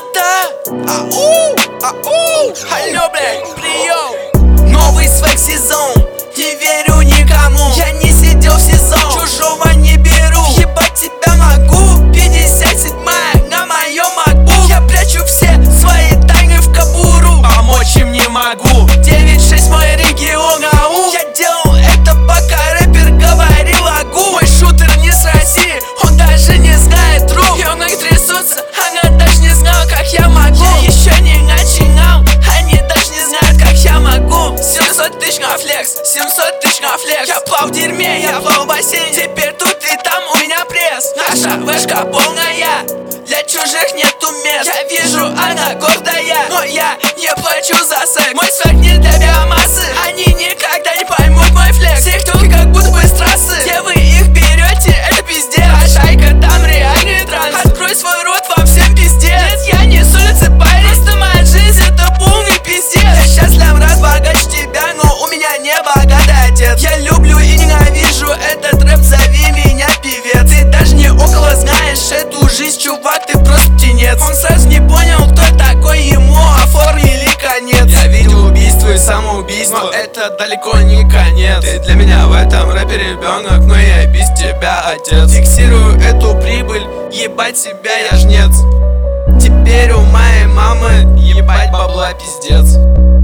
Алло, блядь, прием. Новый свек сезон, не верю никому. Я не сидел в СИЗО, чужого не беру. Ебать тебя могу, 57-я на моем MacBook. Я прячу все свои тайны в кобуру, помочь им не могу. 9-6 мой регион, ау. Я делал это, пока рэпер говорил агу. Мой шутер не с России, он даже не знает ру. И он их трясутся, она даже не знала, как я могу. Я еще не начинал, они даже не знают, как я могу. 700 тысяч на флекс, 700 тысяч на флекс. Я плавал в дерьме, я плавал в бассейне. Теперь тут и там у меня пресс. Наша вышка полная, для чужих нету мест. Я вижу, она гордая, но я не плачу за секс. Мой свек не для биомассы, они никогда не поймут мой флекс. Все только как будто бы с трассы. Где вы их берете, это пиздец. А шайка там реальный транс. Открой свой рот, вам всем пиздец. Нет, я не с улицы парень, просто моя жизнь это полный пиздец. Я счастлив раз богаче тебя, но у меня не богатый отец. Я люблю и ненавижу этот рэп, зови меня певец. Ты даже не около знаешь эту жизнь, чувак, ты просто птенец. Он сразу не понял, кто такой, ему оформили конец. Я видел убийство и самоубийство, но это далеко не конец. Ты для меня в этом рэпе ребенок, но я без тебя отец. Фиксирую эту прибыль, ебать себя я жнец. Теперь у моей мамы ебать бабла пиздец.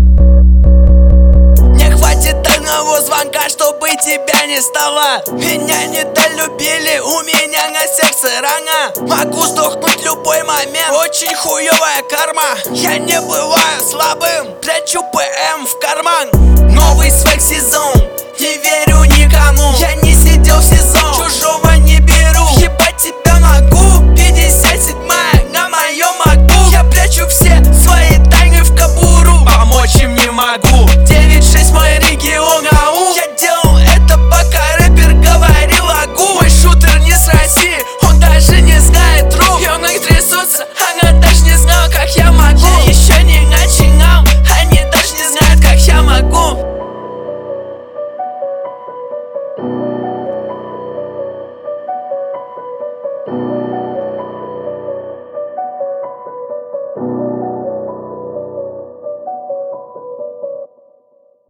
Не хватит одного звонка, чтобы тебя не стало. Меня недолюбили, у меня на сердце рана. Могу сдохнуть в любой момент, очень хуевая карма. Я не бываю слабым, прячу ПМ в карман. Новый свек сезон,